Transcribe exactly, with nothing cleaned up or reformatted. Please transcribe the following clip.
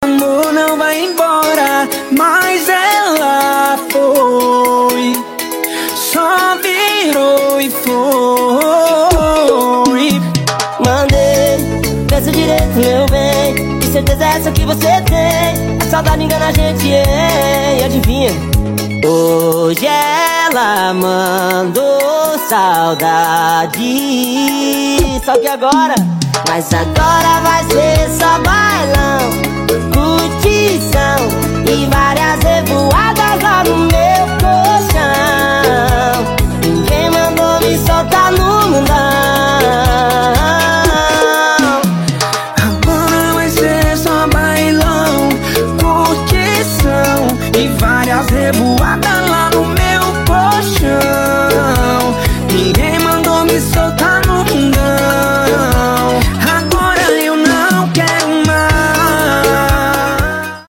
amor não vai embora, mas ela foi, só virou e foi. Mandei, pensa direito, meu bem, que certeza é essa que você tem? A saudade engana a gente, hein? E adivinha? Hoje ela mandou saudade. Só que agora, mas agora vai ser só bailão.